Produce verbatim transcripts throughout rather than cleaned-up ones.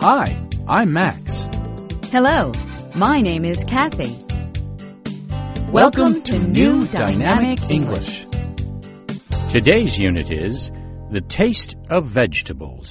Hi, I'm Max. Hello, my name is Kathy. Welcome to New Dynamic English. Today's unit is The Taste of Vegetables.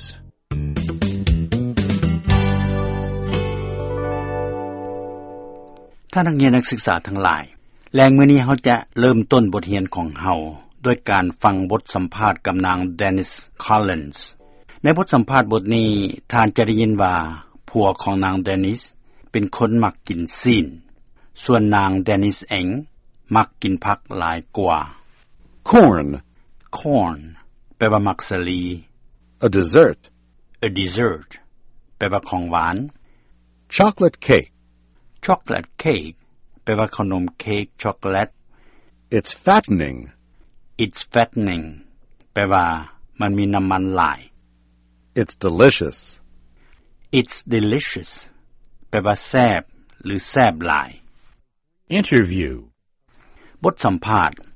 ท่านนักเรียนนักศึกษาทั้งหลายแรงมื้อนี้เฮาจะเริ่มต้นบทเรียนของเฮาด้วยการฟังบทสัมภาษณ์กับนาง Dennis Collins ในบทสัมภาษณ์บทนี้ท่านจะได้ยินว่าผัวของนาง Dennis เป็นคนมักกินซีนส่วนนาง Dennis เองมักกินผักหลายกว่า Corn Corn แปลว่ามักสลี A dessert A dessert แปลว่าของหวาน Chocolate cake Chocolate cake แปลว่าขนมเค้กช็อกโกแลต It's fattening It's fattening แปลว่ามันมีน้ำมันหลาย It's delicious It's delicious แปลว่าแซ่บหรือแซ่บหลาย Interview บทสัมภาษณ์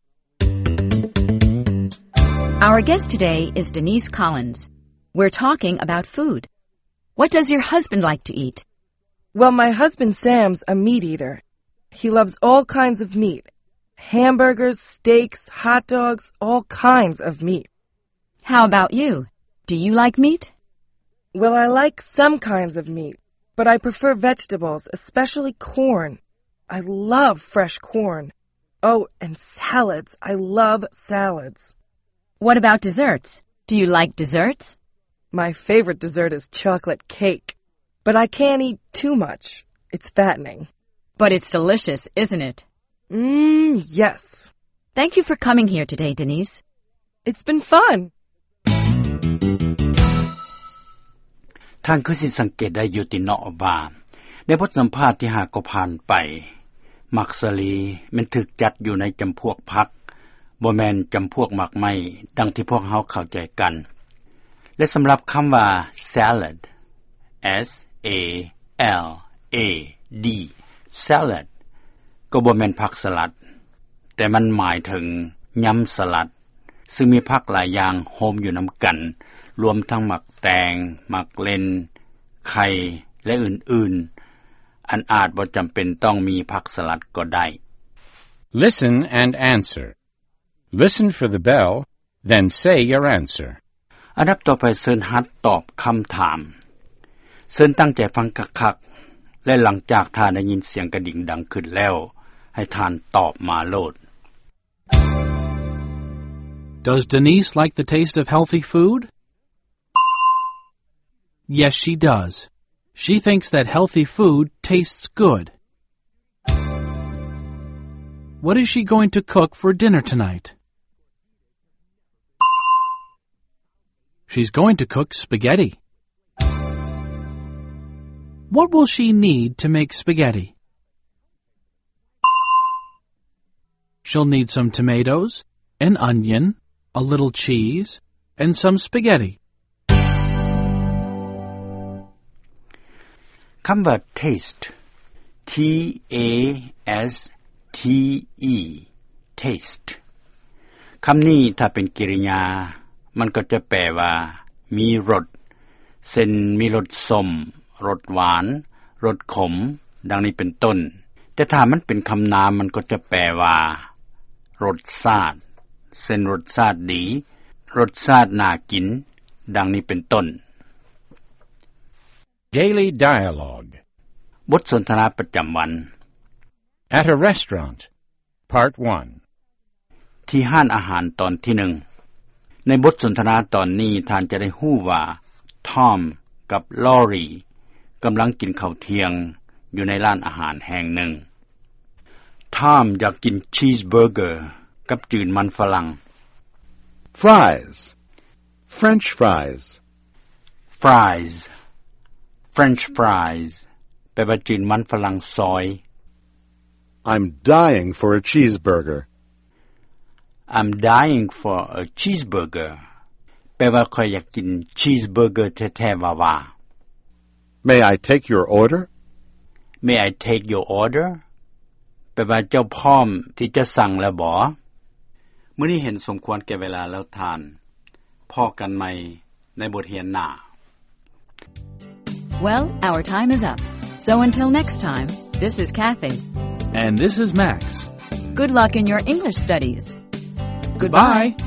Our guest today is Denise Collins. We're talking about food. What does your husband like to eat? Well, my husband Sam's a meat eater. He loves all kinds of meat. Hamburgers, steaks, hot dogs, all kinds of meat. How about you? Do you like meat? Well, I like some kinds of meat, but I prefer vegetables, especially corn. I love fresh corn. Oh, and salads. I love salads. What about desserts? Do you like desserts? My favorite dessert is chocolate cake, but I can't eat too much. It's fattening. But it's delicious, isn't it? Mmm, yes. Thank you for coming here today, Denise. It's been fun. ท่านคือสิสังเกตได้อยู่ติเนาะว่าในบทสัมภาษณ์ที่หาก็ผ่านไปมักสลีมันถูกจัดอยู่ในจำพวกผักบ่แม่นจำพวกหมากไม้ดังที่พวกเฮาเข้าใจกันและสำหรับคำว่า salad S A L A D salad ก็บ่แม่นผักสลัดแต่มันหมายถึงยำสลัดซึ่งมีผักหลายอย่างโฮมอยู่นํากันรวมทั้งหมักแตงหมักเลนไข่และอื่นๆอันอาจบ่จําเป็นต้องมีผักสลัดก็ได้ Listen and answer. Listen for the bell, then say your answer. อันดับต่อไปเชิญหัดตอบคำถามเชิญตั้งใจฟังคักๆและหลังจากท่านได้ยินเสียงกระดิ่งดังขึ้นแล้วให้ท่านตอบมาโลด Does Denise like the taste of healthy food? Yes, she does. She thinks that healthy food tastes good. What is she going to cook for dinner tonight? She's going to cook spaghetti. What will she need to make spaghetti? She'll need some tomatoes, an onion, a little cheese, and some spaghetti. คำว่า taste T A S T E taste คำนี้ถ้าเป็นกริยามันก็จะแปลว่ามีรสเช่นมีรสส้มรสหวานรสขมดังนี้เป็นต้นแต่ถ้ามันเป็นคำนามมันก็จะแปลว่ารสชาติเช่นรสชาติดีรสชาติน่ากินดังนี้เป็นต้น Daily dialogue. บทสนทนาประจำวัน At a restaurant. Part one. ที่ห้านอาหารตอนที่หนึ่งในบทสนทนาตอนนี้ท่านจะได้ฮู้ว่าทอมกับลอรีกำลังกินข้าวเที่ยงอยู่ในร้านอาหารแห่งหนึ่งทอมอยากกินชีสเบอร์เกอร์กับจืดมันฝรั่ง Fries French fries Fries French fries แปลว่าจืดมันฝรั่งซอย I'm dying for a cheeseburger I'm dying for a cheeseburger แปลว่าข้อยอยากกินชีสเบอร์เกอร์แท้ๆว่าๆ May I take your order? May I take your order? แปลว่าเจ้าพร้อมที่จะสั่งแล้วบ่มื้อนี้เห็นสมควรแก่เวลาแล้วทานพอกันใหม่ในบทเรียนหน้า Well, our time is up. So until next time, this is Kathy. And this is Max. Good luck in your English studies. Goodbye.